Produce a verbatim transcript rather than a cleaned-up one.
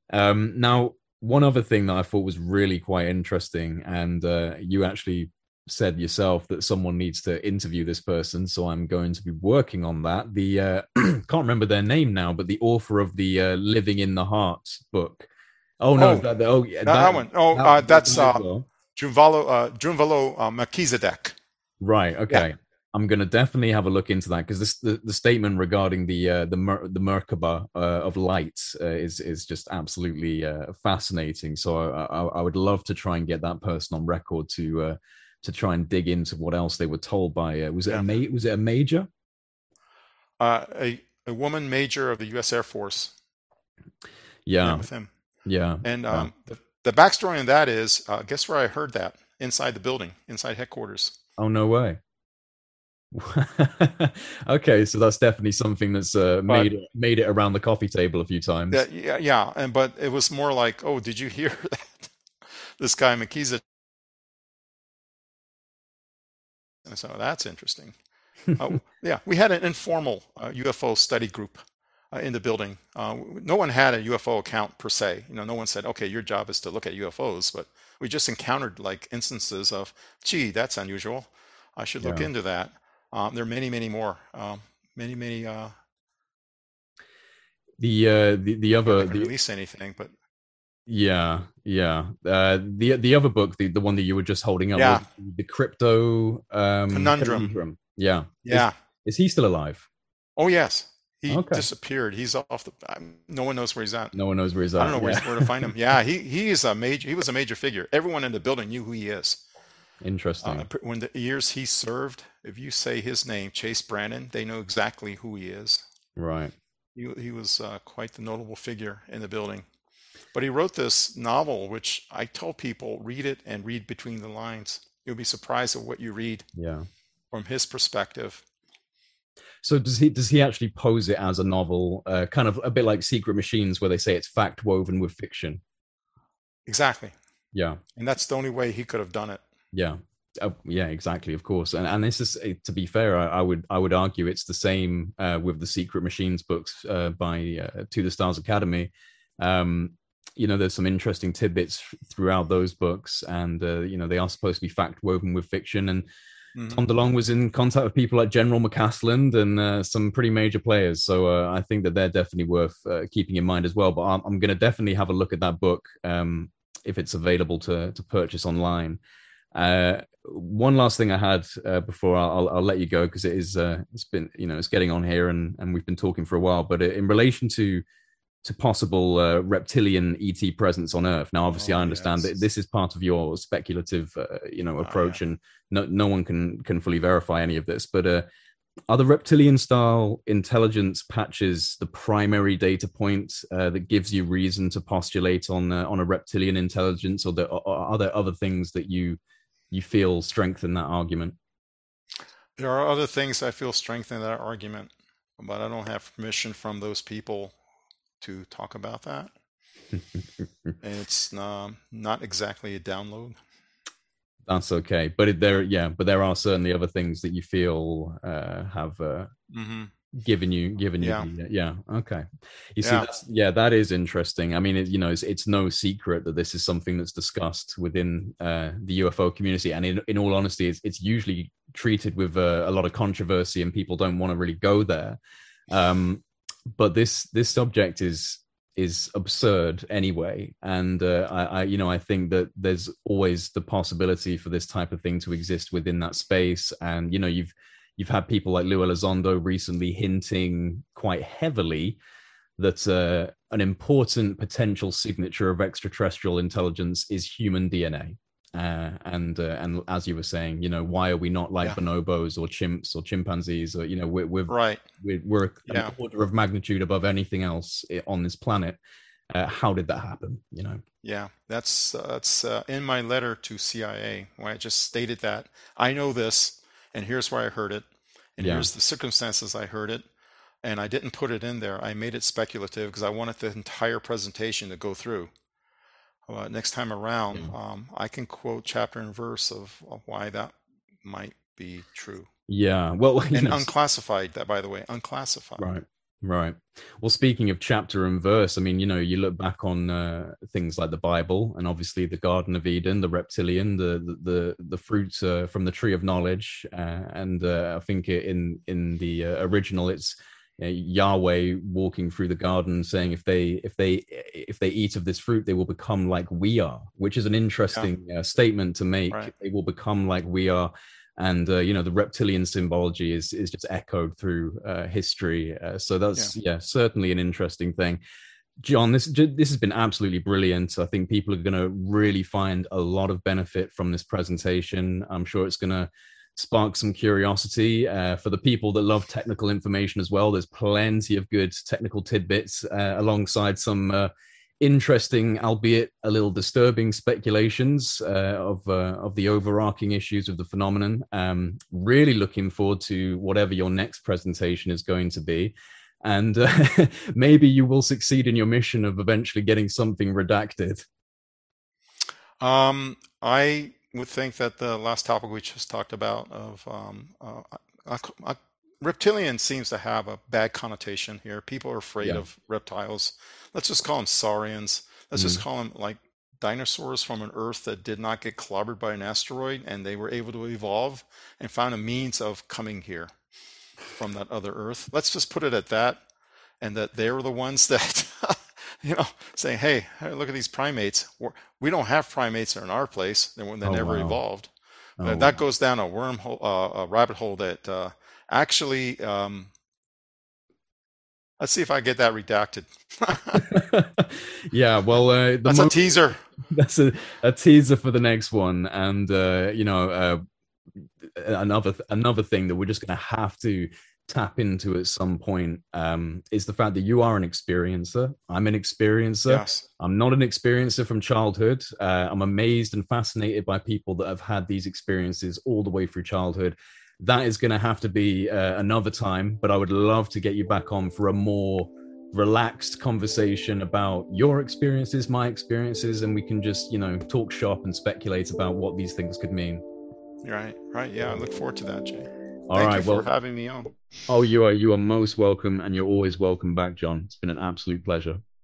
Um, now, one other thing that I thought was really quite interesting, and uh, you actually said yourself that someone needs to interview this person, so I'm going to be working on that. The uh, can't remember their name now, but the author of the uh, Living in the Heart book. Oh no, Oh, that, oh yeah, that, that that one. Oh, that uh, that's that as uh, well. Junvalo, uh, Junvalo uh, Melchizedek. Right. Yeah, Okay. I'm going to definitely have a look into that because this the, the statement regarding the uh, the Mer- the Merkaba uh, of light uh, is is just absolutely uh, fascinating. So I, I, I would love to try and get that person on record to uh, to try and dig into what else they were told by. Uh, was it a yeah. ma- was it a major? Uh, a a woman major of the U S. Air Force met Yeah. with him, Yeah. and Yeah. um, the the backstory on that is, uh, guess where I heard that? Inside the building, inside headquarters. Oh no way. Okay, so that's definitely something that's uh, But made it made it around the coffee table a few times. that, yeah, yeah, and but it was more like, oh, did you hear that this guy Melchizedek? And so that's interesting. Uh, yeah, we had an informal uh, U F O study group uh, in the building. Uh, no one had a U F O account per se. You know, no one said, "Okay, your job is to look at U F Os," but we just encountered like instances of, "Gee, that's unusual. I should look Yeah. into that." Um, there are many, many more. Um, many, many. Uh, The uh the, the can't other even the release anything, but Yeah, yeah. Uh, the the other book, the, the one that you were just holding up, was yeah, the Crypto um, conundrum. Conundrum. Yeah, is Yeah. is he still alive? Oh yes, he Okay, disappeared. He's off the. I'm- No one knows where he's at. no one knows where he's I don't at. know where Yeah, he's, where to find him. Yeah, he he is a major. He was a major figure. Everyone in the building knew who he is. Uh, interesting. when the years he served, if you say his name, Chase Brandon, they know exactly who he is. Right. He he was uh, quite the notable figure in the building. But he wrote this novel, which I tell people read it and read between the lines. You'll be surprised at what you read Yeah. from his perspective. So does he does he actually pose it as a novel, uh, kind of a bit like Secret Machines, where they say it's fact woven with fiction? Exactly, Yeah. and that's the only way he could have done it. Yeah. Uh, yeah, exactly. Of course, and and this is to be fair. I, I would I would argue it's the same uh, with the Secret Machines books uh, by uh, To the Stars Academy. Um, you know, there's some interesting tidbits throughout those books, and uh, you know they are supposed to be fact woven with fiction. And Hmm. Tom DeLonge was in contact with people like General McCasland and uh, some pretty major players. So uh, I think that they're definitely worth uh, keeping in mind as well. But I'm, I'm going to definitely have a look at that book um, if it's available to to purchase online. Uh, one last thing I had uh, before I'll, I'll let you go because it is uh, it's been you know it's getting on here and and we've been talking for a while. But in relation to to possible uh, reptilian E T presence on Earth, now obviously I Oh understand that yes. this is part of your speculative uh, you know Oh yeah. approach, and no no one can can fully verify any of this. But uh, are the reptilian style intelligence patches the primary data point uh, that gives you reason to postulate on uh, on a reptilian intelligence, or, the, or are there other things that you you feel strengthen that argument? There are other things I feel strengthen that argument, but I don't have permission from those people to talk about that. And it's um, not exactly a download. That's okay, but it, there, yeah, but there are certainly other things that you feel uh, have uh, Hmm. given you given you Yeah. the yeah, okay. You see, Yeah. that's yeah, that is interesting. I mean, it, you know, it's, it's no secret that this is something that's discussed within uh, the U F O community, and in, in all honesty, it's, it's usually treated with uh, a lot of controversy, and people don't want to really go there. Um, but this this subject is is absurd anyway, and uh, I, I you know I think that there's always the possibility for this type of thing to exist within that space, and you know you've you've had people like Lou Elizondo recently hinting quite heavily that uh, an important potential signature of extraterrestrial intelligence is human D N A. Uh, and uh, and as you were saying, you know, why are we not like Yeah. bonobos or chimps or chimpanzees? Or you know, we're we're Right. we're, we're an Yeah. order of magnitude above anything else on this planet. Uh, how did that happen? You know? Yeah. That's uh, that's uh, in my letter to C I A where I just stated that I know this, and here's where I heard it, and Yeah, here's the circumstances I heard it, and I didn't put it in there. I made it speculative because I wanted the entire presentation to go through. Uh, next time around, yeah, um, I can quote chapter and verse of, of why that might be true. yeah. Well, you And know, unclassified, that by the way, unclassified. right. Right. Well, speaking of chapter and verse, I mean, you know, you look back on uh, things like the Bible, and obviously the Garden of Eden, the reptilian, the the the, the fruits uh, from the tree of knowledge, uh, and uh, I think in in the uh, original, it's uh, Yahweh walking through the garden, saying, "If they if they if they eat of this fruit, they will become like we are," which is an interesting yeah. uh, statement to make. Right. They will become like we are. And uh, you know, the reptilian symbology is is just echoed through uh, history. Uh, so that's yeah. yeah, certainly an interesting thing. John, this this has been absolutely brilliant. I think people are going to really find a lot of benefit from this presentation. I'm sure it's going to spark some curiosity uh, for the people that love technical information as well. There's plenty of good technical tidbits uh, alongside some uh, interesting, albeit a little disturbing, speculations uh, of uh, of the overarching issues of the phenomenon. Um, really looking forward to whatever your next presentation is going to be, and uh, maybe you will succeed in your mission of eventually getting something redacted. Um, I would think that the last topic we just talked about of um, uh, I, I, reptilian seems to have a bad connotation here. People are afraid yeah. of reptiles. Let's just call them saurians. Let's mm. just call them like dinosaurs from an Earth that did not get clobbered by an asteroid, and they were able to evolve and found a means of coming here from that other Earth. Let's just put it at that, and that they were the ones that, you know, saying, hey, look at these primates. We're, we don't have primates in our place. They, they oh, never wow. evolved. Oh, that, that wow. goes down a wormhole, uh, a rabbit hole that uh, actually... Um, Let's see if I get that redacted. yeah, well, uh, the that's a teaser. That's a, a teaser for the next one, and uh, you know, uh, another another thing that we're just going to have to tap into at some point um, is the fact that you are an experiencer. I'm an experiencer. Yes. I'm not an experiencer from childhood. Uh, I'm amazed and fascinated by people that have had these experiences all the way through childhood. That is going to have to be uh, another time, but I would love to get you back on for a more relaxed conversation about your experiences, my experiences, and we can just, you know, talk shop and speculate about what these things could mean. Right, right. Yeah, I look forward to that, Jay. All Thank right, you for well, having me on. Oh, you are you are most welcome, and you're always welcome back, John. It's been an absolute pleasure.